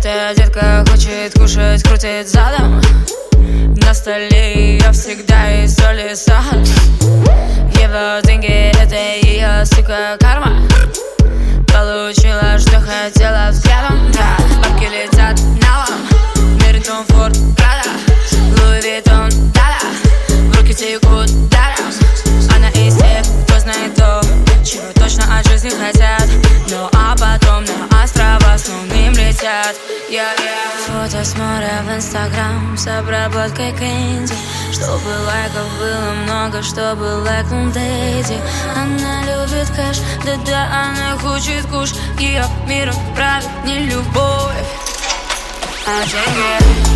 Эта детка хочет кушать, крутит задом. На столе ее всегда и соль и сахар. Его деньги — это ее, сука, карма. Получила, что хотела взглядом, да. Бабки летят налом. Мерин, Том Форд, Прада, Луи Виттон, да-да. В руки текут даром. Она из тех, кто знает то, чего точно от жизни хотят. Ну а потом на острова с лунным летят. Фото с моря в Инстаграм с обработкой Кэнди, чтобы лайков было много, чтобы лайкнул Дэдди. Она любит кэш, да-да, она хочет куш. Ее миром правит не любовь, а деньги.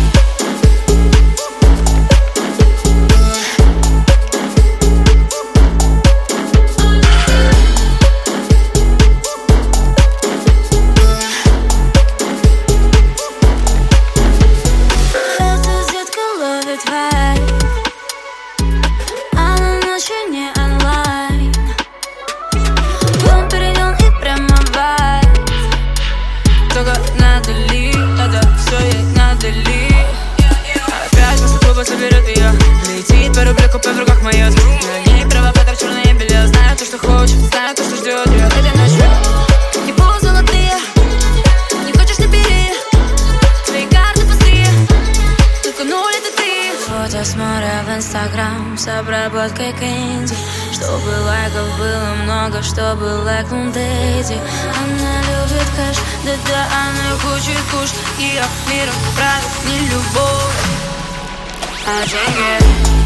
Она ночью не онлайн. Дом перейден и прямо вайб. Только надо ли, это все ей надо ли? Опять после клуба соберет ее. Летит по рублику, в руках моет. На ней провокатор, черное белье. Знаю то, что хочет, знаю то, что ждет ее этой ночью. Не пол золотые, не хочешь, не бери. Твои карты пустые, только нуль это ты. Фото с моря в Инстаграм с обработкой Кэнди, чтобы лайков было много, чтобы лайкнул Дэдди. Она любит кэш, да-да, она хочет куш. Ее миром правит не любовь, а деньги.